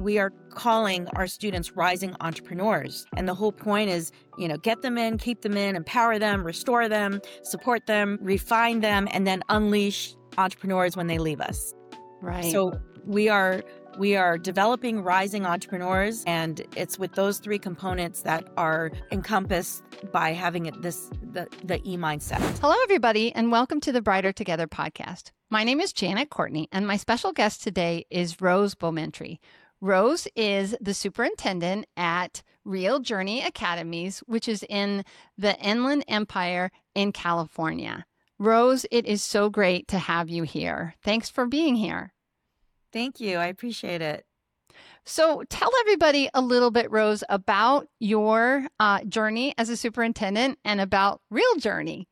we are calling our students rising entrepreneurs. And the whole point is, get them in, keep them in, empower them, restore them, support them, refine them, and then unleash entrepreneurs when they leave us. Right. So we are developing rising entrepreneurs, and it's with those three components that are encompassed by having the E-mindset. Hello, everybody, and welcome to the Brighter Together podcast. My name is Janet Courtney, and my special guest today is Rose Beaumentry. Rose is the superintendent at Real Journey Academies, which is in the Inland Empire in California. Rose, it is so great to have you here. Thanks for being here. Thank you. I appreciate it. So tell everybody a little bit, Rose, about your journey as a superintendent and about Real Journey.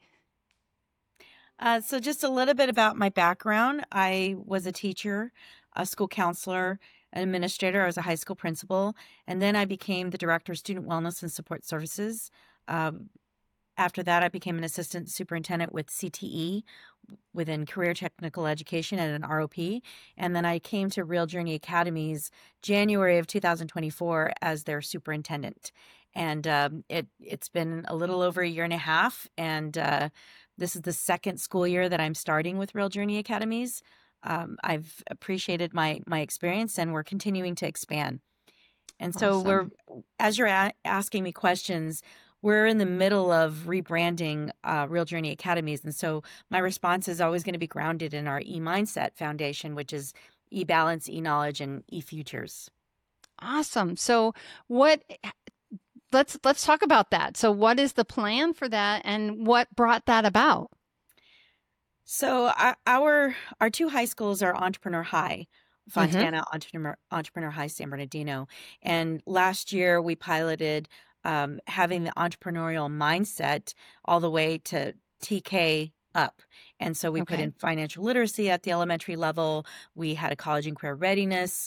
So just a little bit about my background. I was a teacher, a school counselor, an administrator. I was a high school principal, and then I became the director of student wellness and support services. After that, I became an assistant superintendent with CTE within Career Technical Education at an ROP. And then I came to Real Journey Academies January of 2024 as their superintendent. And it's been a little over a year and a half. And this is the second school year that I'm starting with Real Journey Academies. I've appreciated my experience, and we're continuing to expand. And so Awesome. as you're asking me questions, we're in the middle of rebranding Real Journey Academies. And so my response is always going to be grounded in our E-mindset foundation, which is E-balance, E-knowledge, and E-futures. Awesome. So let's talk about that. So what is the plan for that, and what brought that about? So our two high schools are Entrepreneur High, Fontana Entrepreneur High, San Bernardino. And last year we piloted having the entrepreneurial mindset all the way to TK up. And so we put in financial literacy at the elementary level. We had a college and career readiness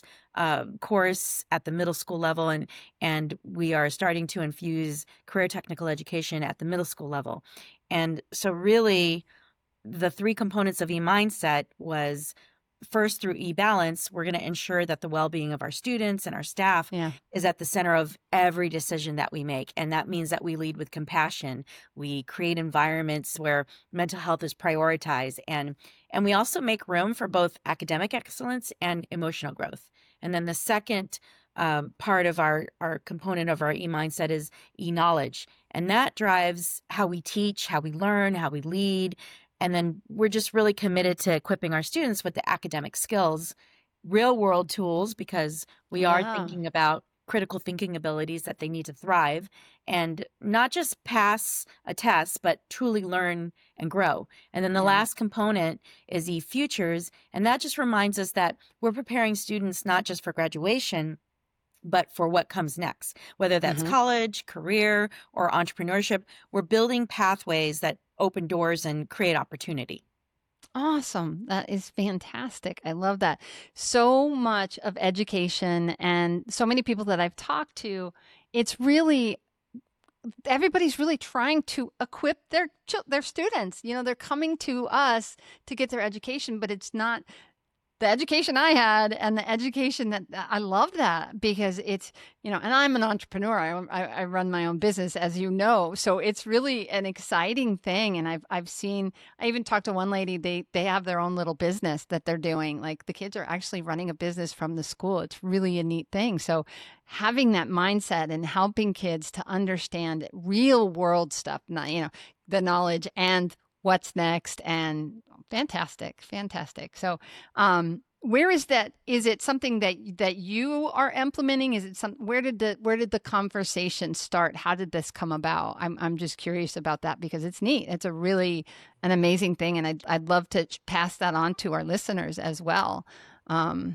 course at the middle school level, and we are starting to infuse career technical education at the middle school level. And so really the three components of E-mindset was, first, through E-balance, we're going to ensure that the well-being of our students and our staff is at the center of every decision that we make. And that means that we lead with compassion. We create environments where mental health is prioritized. And we also make room for both academic excellence and emotional growth. And then the second part of our component of our E-mindset is E-knowledge. And that drives how we teach, how we learn, how we lead. And then we're just really committed to equipping our students with the academic skills, real world tools, because we are thinking about critical thinking abilities that they need to thrive and not just pass a test, but truly learn and grow. And then the last component is E-futures. And that just reminds us that we're preparing students not just for graduation, but for what comes next, whether that's college, career, or entrepreneurship. We're building pathways that open doors and create opportunity. Awesome. That is fantastic. I love that. So much of education and so many people that I've talked to, it's really, everybody's really trying to equip their students. They're coming to us to get their education, but it's not the education I had and the education that I love that, because it's, and I'm an entrepreneur. I run my own business, as you know. So it's really an exciting thing. And I even talked to one lady, they have their own little business that they're doing. Like the kids are actually running a business from the school. It's really a neat thing. So having that mindset and helping kids to understand real world stuff, the knowledge and what's next, and fantastic. So, where is that? Is it something that you are implementing? Is it where did the conversation start? How did this come about? I'm just curious about that, because it's neat. It's a really an amazing thing. And I'd love to pass that on to our listeners as well. So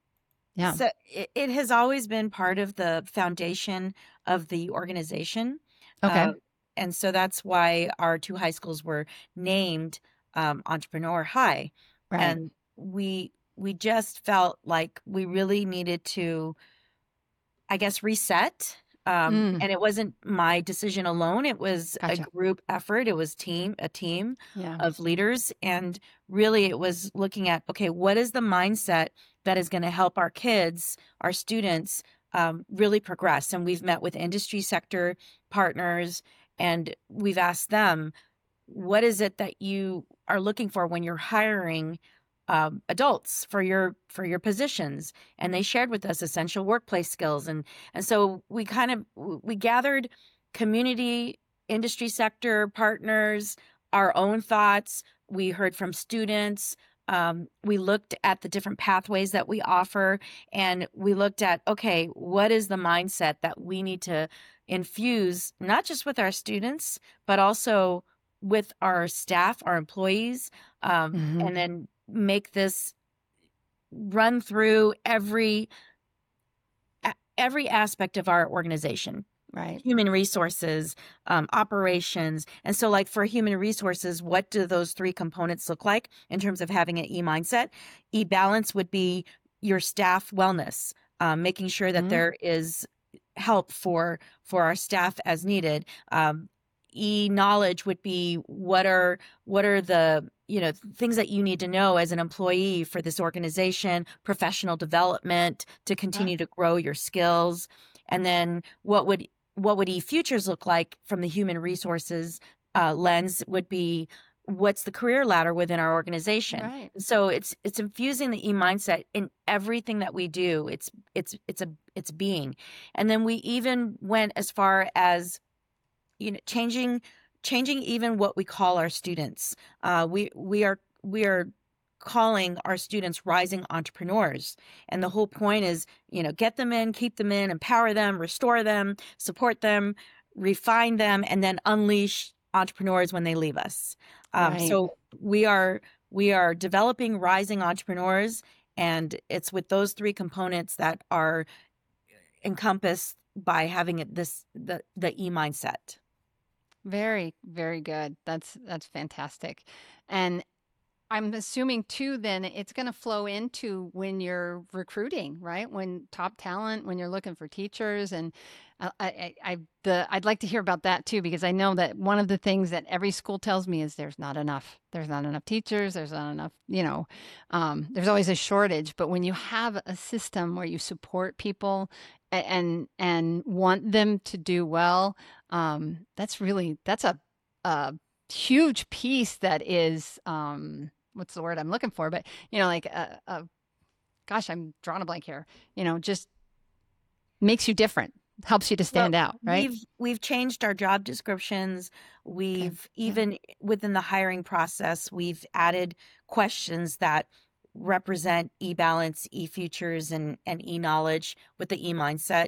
it has always been part of the foundation of the organization. Okay. And so that's why our two high schools were named Entrepreneur High. Right. And we just felt like we really needed to, I guess, reset. And it wasn't my decision alone. It was a group effort. It was a team of leaders. And really it was looking at, okay, what is the mindset that is going to help our kids, our students, really progress. And we've met with industry sector partners, and we've asked them, what is it that you are looking for when you're hiring adults for your positions? And they shared with us essential workplace skills, and so we gathered community, industry sector partners, our own thoughts. We heard from students. We looked at the different pathways that we offer, and we looked at, okay, what is the mindset that we need to infuse, not just with our students, but also with our staff, our employees, Hmm. and then make this run through every aspect of our organization. Right. Human resources, operations. And so, like for human resources, what do those three components look like in terms of having an E mindset? E balance would be your staff wellness, making sure that Hmm. there is help for our staff as needed. E knowledge would be what are the things that you need to know as an employee for this organization, professional development to Right. continue to grow your skills. And then what would e-futures look like from the human resources lens would be, what's the career ladder within our organization? Right. So it's infusing the e-mindset in everything that we do. It's being. And then we even went as far as changing even what we call our students. We are calling our students rising entrepreneurs, and the whole point is, get them in, keep them in, empower them, restore them, support them, refine them, and then unleash entrepreneurs when they leave us. Right. So we are developing rising entrepreneurs, and it's with those three components that are encompassed by having the e mindset. Very, very good. That's fantastic. And I'm assuming too, then it's going to flow into when you're recruiting, right? When top talent, when you're looking for teachers, and I'd like to hear about that too, because I know that one of the things that every school tells me is there's not enough. There's not enough teachers. There's not enough. There's always a shortage. But when you have a system where you support people and want them to do well, that's a huge piece that is what's the word I'm looking for? But like gosh, I'm drawing a blank here. Just makes you different, helps you to Well, stand out, right? we've changed our job descriptions. Okay. We've Yeah. even within the hiring process, we've added questions that represent e-balance, e-futures, and e-knowledge with the e-mindset.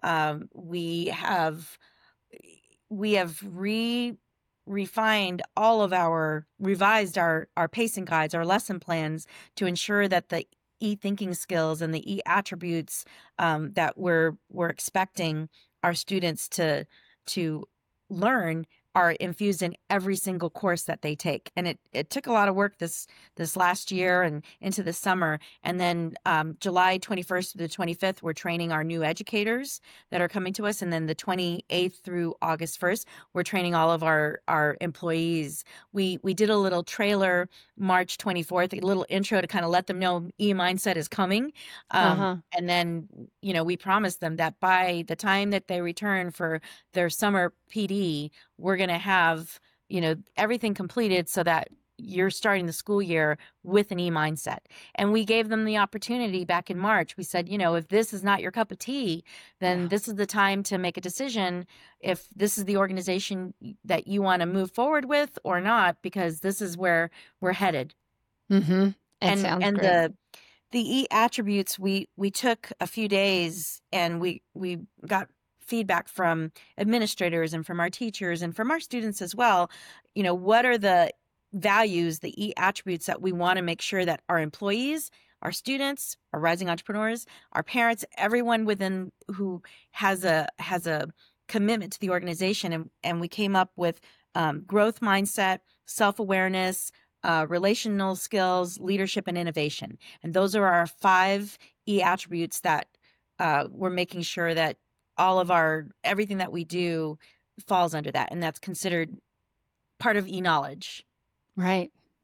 We have refined all of revised our pacing guides, our lesson plans to ensure that the e-thinking skills and the e-attributes that we're expecting our students to learn are infused in every single course that they take. And it took a lot of work this last year and into the summer. And then July 21st to the 25th, we're training our new educators that are coming to us. And then the 28th through August 1st, we're training all of our employees. We did a little trailer March 24th, a little intro to kind of let them know e-mindset is coming. Uh-huh. And then, we promised them that by the time that they return for their summer PD, we're going to have, everything completed so that you're starting the school year with an e-mindset. And we gave them the opportunity back in March. We said, if this is not your cup of tea, then Yeah. this is the time to make a decision if this is the organization that you want to move forward with or not, because this is where we're headed. Mm-hmm. It And sounds and great. the E attributes, we took a few days, and we got feedback from administrators and from our teachers and from our students as well. What are the values, the E attributes that we want to make sure that our employees, our students, our rising entrepreneurs, our parents, everyone within who has a commitment to the organization, and we came up with growth mindset, self-awareness, relational skills, leadership, and innovation. And those are our 5 E attributes that we're making sure that everything that we do falls under that. And that's considered part of e knowledge. Right.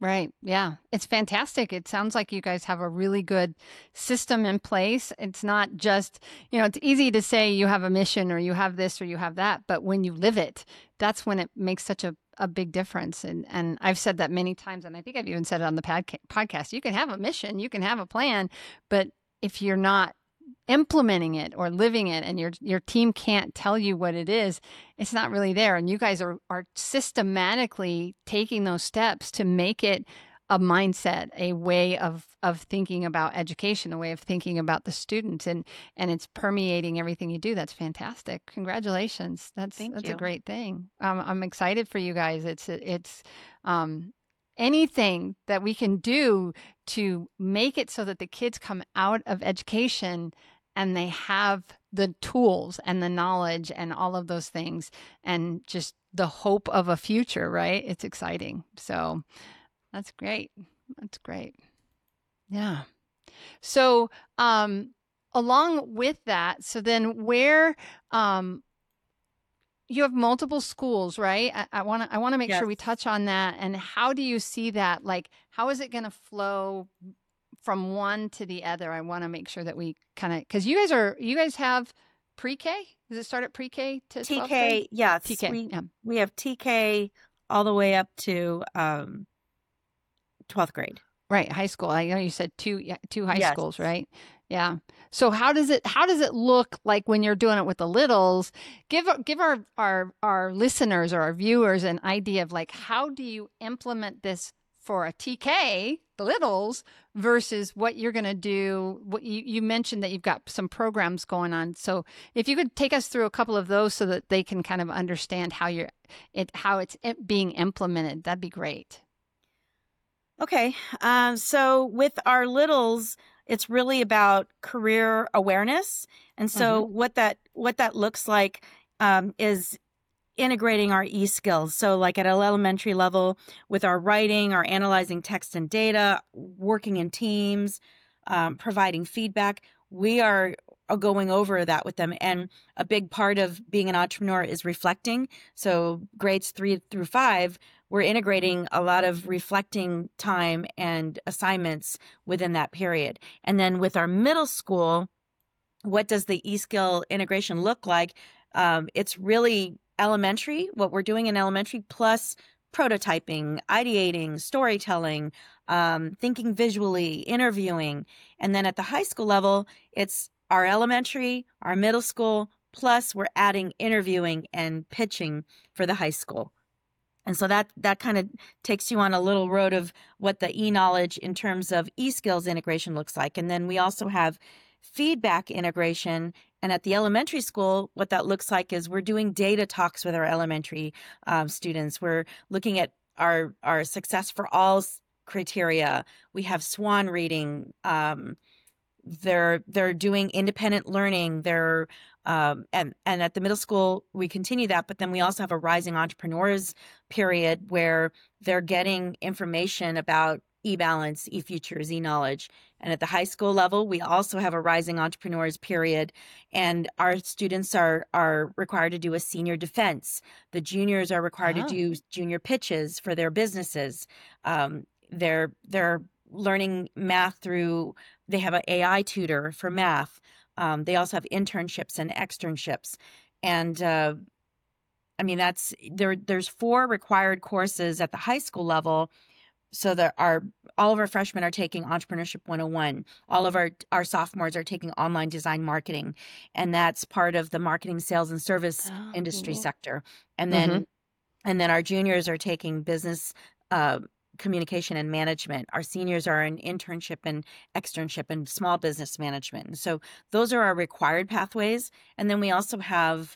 Right. Yeah. It's fantastic. It sounds like you guys have a really good system in place. It's not just, it's easy to say you have a mission or you have this or you have that, but when you live it, that's when it makes such a big difference. And I've said that many times, and I think I've even said it on the podcast. You can have a mission, you can have a plan, but if you're not implementing it or living it and your team can't tell you what it is, it's not really there. And you guys are systematically taking those steps to make it a mindset, a way of thinking about education, a way of thinking about the students, and it's permeating everything you do. That's fantastic. Congratulations. Thank That's a you. great thing. I'm excited for you guys. It's um anything that we can do to make it so that the kids come out of education and they have the tools and the knowledge and all of those things and just the hope of a future, right? It's exciting. So that's great. That's great. Yeah. So, along with that, so then where, you have multiple schools, right? I want to make sure Yes. we touch on that. And how do you see that? Like, how is it going to flow from one to the other? I want to make sure that we kind of, because you guys have pre-K. Does it start at pre-K to 12th grade? TK, yes, TK. Yeah. we have TK all the way up to 12th grade. Right, high school. I know you said two high Yes. schools, right? Yeah. So how does it look like when you're doing it with the littles? Give our listeners or our viewers an idea of like how do you implement this for a TK, the littles, versus what you're going to do. What you mentioned that you've got some programs going on. So if you could take us through a couple of those so that they can kind of understand how it's being implemented, that'd be great. Okay. So with our littles, it's really about career awareness. And so Mm-hmm. what that looks like is integrating our e-skills. So like at an elementary level with our writing, our analyzing text and data, working in teams, providing feedback, we are going over that with them. And a big part of being an entrepreneur is reflecting. So grades 3 through 5, we're integrating a lot of reflecting time and assignments within that period. And then with our middle school, what does the e-skill integration look like? It's really elementary, what we're doing in elementary, plus prototyping, ideating, storytelling, thinking visually, interviewing. And then at the high school level, it's our elementary, our middle school, plus we're adding interviewing and pitching for the high school. And so that kind of takes you on a little road of what the e-knowledge in terms of e-skills integration looks like. And then we also have feedback integration. And at the elementary school, what that looks like is we're doing data talks with our elementary students. We're looking at our success for all criteria. We have SWAN reading. They're doing independent learning. And at the middle school we continue that, but then we also have a rising entrepreneurs period where they're getting information about e-balance, e-futures, e-knowledge. And at the high school level, we also have a rising entrepreneurs period, and our students are required to do a senior defense. The juniors are required to Oh. do junior pitches for their businesses. They're learning math through, they have an AI tutor for math. They also have internships and externships. And I mean, there's 4 required courses at the high school level. So that all of our freshmen are taking Entrepreneurship 101. All of our sophomores are taking online design marketing. And that's part of the marketing, sales, and service Oh, industry cool. sector. And Mm-hmm. then our juniors are taking business communication and management. Our seniors are in internship and externship and small business management. So those are our required pathways. And then we also have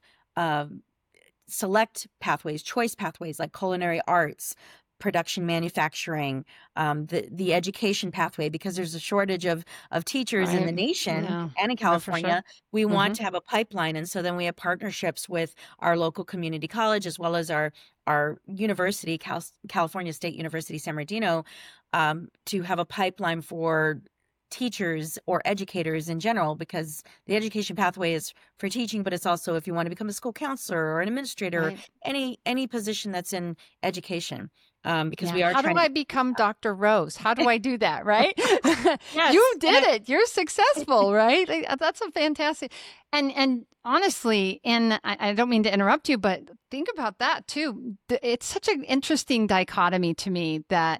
select pathways, choice pathways like culinary arts, production manufacturing, the education pathway, because there's a shortage of teachers in Right. the nation Yeah. and in Yeah, for sure. California. We Mm-hmm. want to have a pipeline. And so then we have partnerships with our local community college as well as our university, California State University, San Bernardino, to have a pipeline for teachers or educators in general, because the education pathway is for teaching, but it's also if you want to become a school counselor or an administrator, Right. any position that's in education. because Yeah. we are How do trying to. I become Dr. Rose? How do I do that? Right? Yes, You and did it. You're successful, right? Like, that's a fantastic. And honestly, and I don't mean to interrupt you, but think about that too. It's such an interesting dichotomy to me that,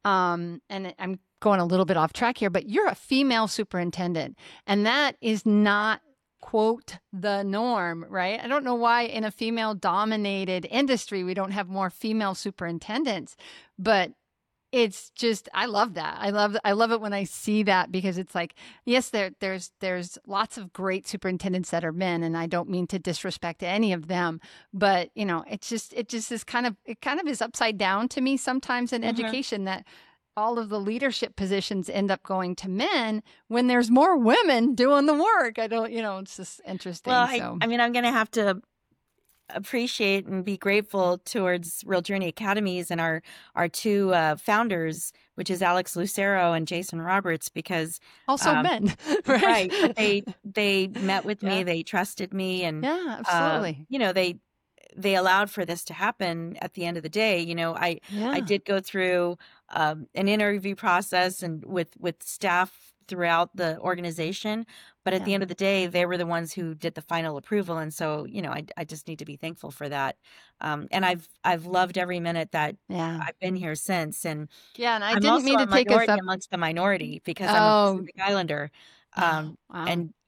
and I'm going a little bit off track here, but you're a female superintendent, and that is not quote the norm, right? I don't know why in a female dominated industry we don't have more female superintendents, but it's just I love that. I love it when I see that because it's like, yes, there's lots of great superintendents that are men, and I don't mean to disrespect any of them, but it just is kind of is upside down to me sometimes in Mhm. education that all of the leadership positions end up going to men when there's more women doing the work. I don't, it's just Well, interesting. I So, I mean, I'm gonna have to appreciate and be grateful towards Real Journey Academies and our two founders, which is Alex Lucero and Jason Roberts, because also um, men, right? right, but they met with me, Yeah. they trusted me, and Yeah, absolutely. they allowed for this to happen. At the end of the day, I Yeah. did go through an interview process and with staff throughout the organization, but at Yeah. the end of the day, they were the ones who did the final approval, and so I just need to be thankful for that. And I've loved every minute that Yeah. I've been here since, and Yeah, and I I'm didn't also mean a to take us minority up. amongst the minority because I'm a Oh, Pacific Islander. oh, Um, wow. and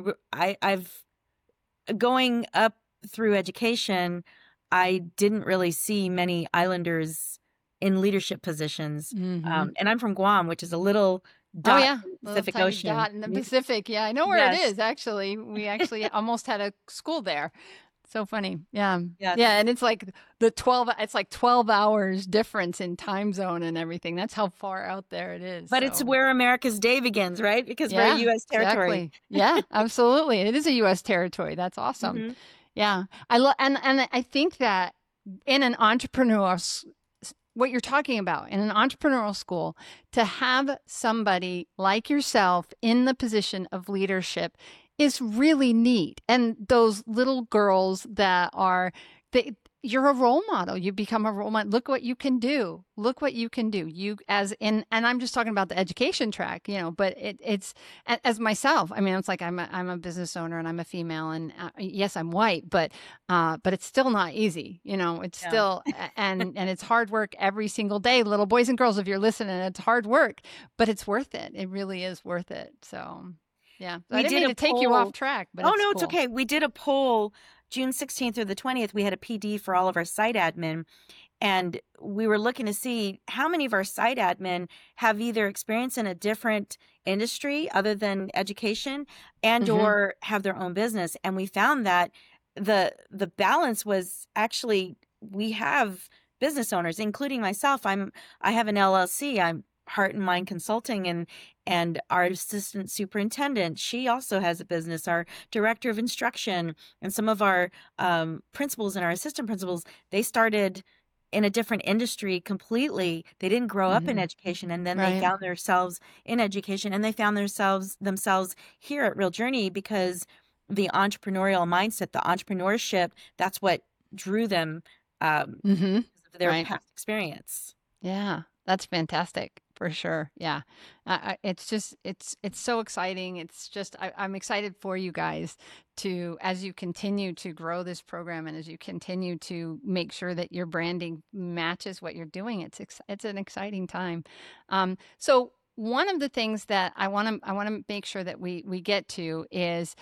I've going up through education, I didn't really see many islanders in leadership positions. Hmm. And I'm from Guam, which is a little Oh dot yeah, in the little Pacific tiny Ocean. dot in the Pacific. Yeah, I know where it Yes, is actually. We actually almost had a school there. So funny. Yeah. Yeah, yes. and it's like it's like 12 hours difference in time zone and everything. That's how far out there it is. But it's So, where America's day begins, right? Because we're a yeah, U.S. territory. exactly. Yeah, absolutely. It is a US territory. That's awesome. Hmm. Yeah. I love and I think that in an what you're talking about in an entrepreneurial school, to have somebody like yourself in the position of leadership is really neat. And those little girls that are, they, you're a role model. You become a role model. Look what you can do. Look what you can do. And I'm just talking about the education track, but it's as myself. I mean, it's like I'm a business owner and I'm a female, and yes, I'm white, but it's still not easy. It's Yeah. still and it's hard work every single day. Little boys and girls, if you're listening, it's hard work, but it's worth it. It really is worth it. So, yeah. So I We didn't did mean a to take you off poll. track, but Oh, it's no, it's cool. okay. We did a poll June 16th through the 20th. We had a PD for all of our site admin. And we were looking to see how many of our site admin have either experience in a different industry other than education and Hmm. or have their own business. And we found that the balance was actually we have business owners, including myself. I have an LLC. I'm Heart and Mind Consulting, and our assistant superintendent, she also has a business. Our director of instruction and some of our principals and our assistant principals, they started in a different industry completely. They didn't grow up in Hmm. education, and then they Right. found themselves in education, and they found themselves here at Real Journey because the entrepreneurial mindset, the entrepreneurship, that's what drew them Hmm. because of their Right. past experience. Yeah, that's fantastic for sure. Yeah, it's just it's so exciting. It's just I'm excited for you guys to as you continue to grow this program and as you continue to make sure that your branding matches what you're doing. It's an exciting time. So one of the things that I want to make sure that we get to is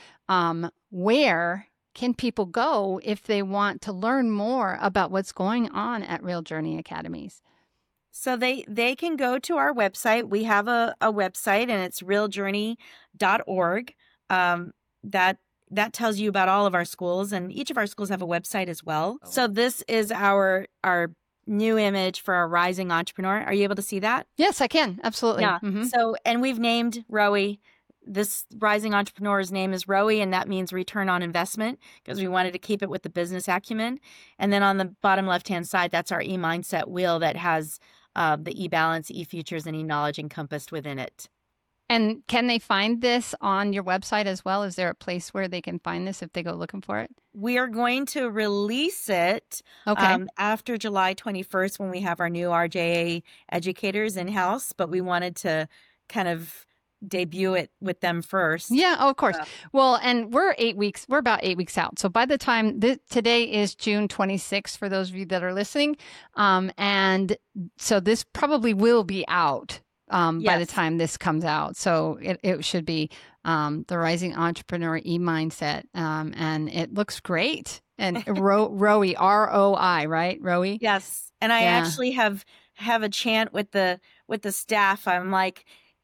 where can people go if they want to learn more about what's going on at Real Journey Academies? So they can go to our website. We have a website, and it's realjourney.org. Um, that that tells you about all of our schools, and each of our schools have a website as well. So this is our new image for a rising entrepreneur. Are you able to see that? Yes, I can. Absolutely. Yeah. Hmm. So, and we've named Rowie. This rising entrepreneur's name is Rowie, and that means return on investment because we wanted to keep it with the business acumen. And then on the bottom left-hand side, that's our e-mindset wheel that has the e-balance, e-futures, and e-knowledge encompassed within it. And can they find this on your website as well? Is there a place where they can find this if they go looking for it? We are going to release it Okay. after July 21st when we have our new RJA educators in-house, but we wanted to kind of debut it with them first. Yeah, oh, of course. Well, and we're about 8 weeks out. So by the time today is June 26th for those of you that are listening. And so this probably will be out by the Yes. time this comes out. So it should be the Rising Entrepreneur E-Mindset. And it looks great. And ROI, ROI, right? ROI? Yes. And I Yeah. actually have a chant with the staff. I'm like,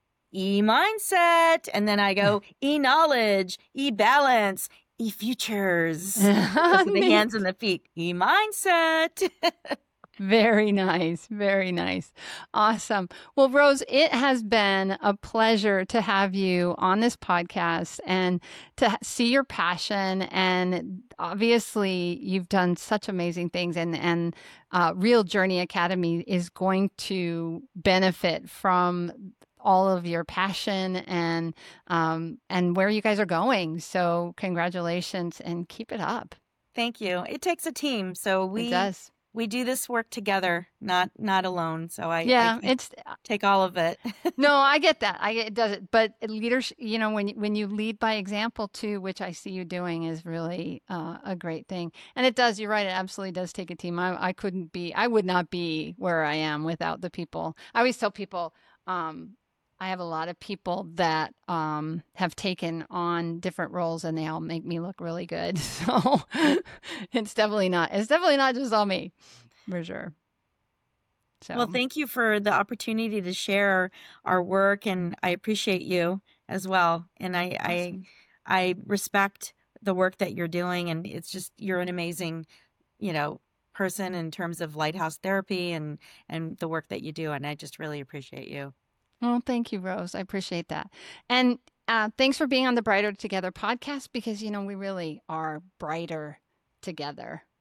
E-mindset, and then I go E-knowledge, E-balance, E-futures. Those are the hands Neat. and the feet. E-mindset. Very nice. Very nice. Awesome. Well, Rose, it has been a pleasure to have you on this podcast and to see your passion. And obviously, you've done such amazing things. And Real Journey Academy is going to benefit from all of your passion and where you guys are going. So, congratulations and keep it up. Thank you. It takes a team, so It does. we do this work together, not alone. So I Yeah, can't it's take all of it. no, I get that. I get it does it, but leadership. When you lead by example too, which I see you doing, is really a great thing. And it does. You're right. It absolutely does take a team. I would not be where I am without the people. I always tell people, I have a lot of people that have taken on different roles, and they all make me look really good. So it's definitely not. It's definitely not just all me, for sure. Well, So thank you for the opportunity to share our work, and I appreciate you as well. And awesome. I respect the work that you're doing, and it's just you're an amazing, you know, person in terms of Lighthouse Therapy and the work that you do, and I just really appreciate you. Well, thank you, Rose. I appreciate that. And thanks for being on the Brighter Together podcast because, we really are brighter together.